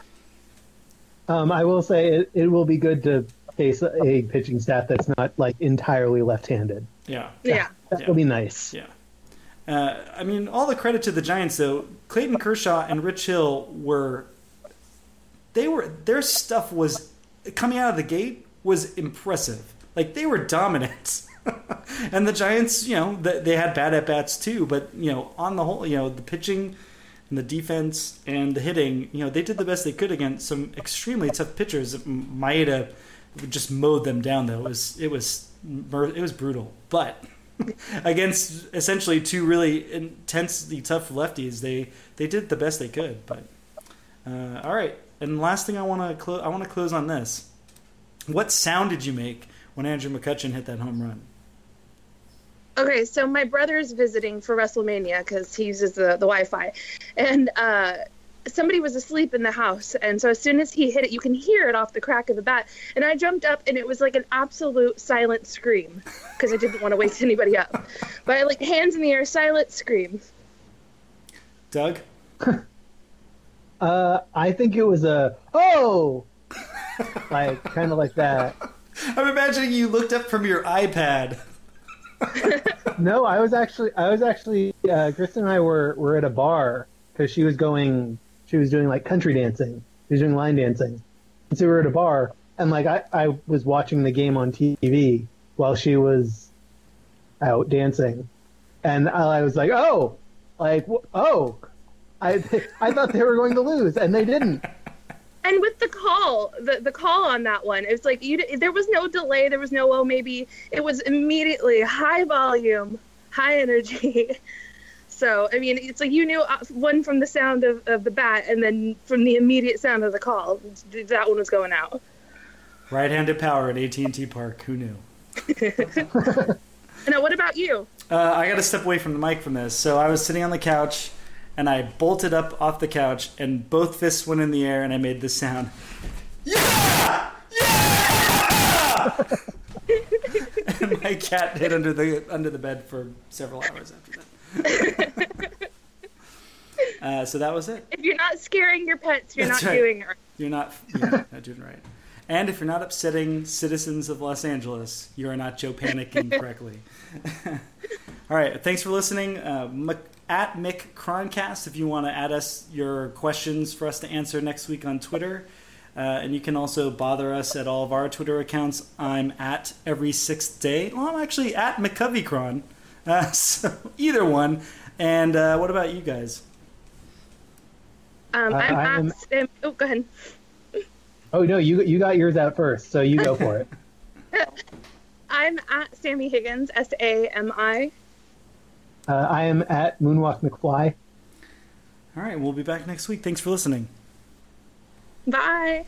Um, I will say it, it will be good to face a pitching staff that's not, like, entirely left-handed. Yeah. Yeah. That yeah. will be nice. Yeah. Uh, I mean, all the credit to the Giants, though. Clayton Kershaw and Rich Hill were – they were – their stuff was – coming out of the gate was impressive. Like, they were dominant. And the Giants, you know, they had bad at-bats too, but, you know, on the whole, you know, the pitching and the defense and the hitting, you know, they did the best they could against some extremely tough pitchers. Maeda just mowed them down, though. It was it was it was brutal. But against essentially two really intensely tough lefties, they they did the best they could. But uh, all right, and last thing I want to close, I want to close on this. What sound did you make when Andrew McCutchen hit that home run? Okay, so my brother's visiting for WrestleMania because he uses the, the Wi-Fi. And uh, somebody was asleep in the house. And so as soon as he hit it, you can hear it off the crack of the bat. And I jumped up, and it was like an absolute silent scream because I didn't want to wake anybody up. But I, like, hands in the air, silent scream. Doug? uh, I think it was a, oh! Like, kind of like that. I'm imagining you looked up from your iPad. No, I was actually, I was actually, uh, Kristen and I were, were at a bar because she was going, she was doing like country dancing. She was doing line dancing. And so we were at a bar and like I, I was watching the game on T V while she was out dancing. And I was like, oh, like, oh, I, I thought they were going to lose and they didn't. And with the call, the, the call on that one, it's like you. There was no delay. There was no, oh, maybe. It was immediately high volume, high energy. So, I mean, it's like you knew one from the sound of, of the bat and then from the immediate sound of the call, that one was going out. Right-handed power at A T and T Park. Who knew? Now, what about you? Uh, I got to step away from the mic from this. So I was sitting on the couch. And I bolted up off the couch, and both fists went in the air, and I made this sound. Yeah! Yeah! And my cat hid under the under the bed for several hours after that. uh, so that was it. If you're not scaring your pets, you're That's not right. doing it right. You're not, you're not doing it right. And if you're not upsetting citizens of Los Angeles, you are not Joe Panicking correctly. All right. Thanks for listening. Uh, Mc, at Mick Croncast, if you want to add us your questions for us to answer next week on Twitter. Uh, and you can also bother us at all of our Twitter accounts. I'm at Every Sixth Day. Well, I'm actually at McCoveycron. Uh, so either one. And uh, what about you guys? Um, Uh, I'm, I'm- at, um, oh, go ahead. Oh, no, you you got yours out first, so you go for it. I'm at Sammy Higgins, S A M I. Uh, I am at Moonwalk McFly. All right. We'll be back next week. Thanks for listening. Bye.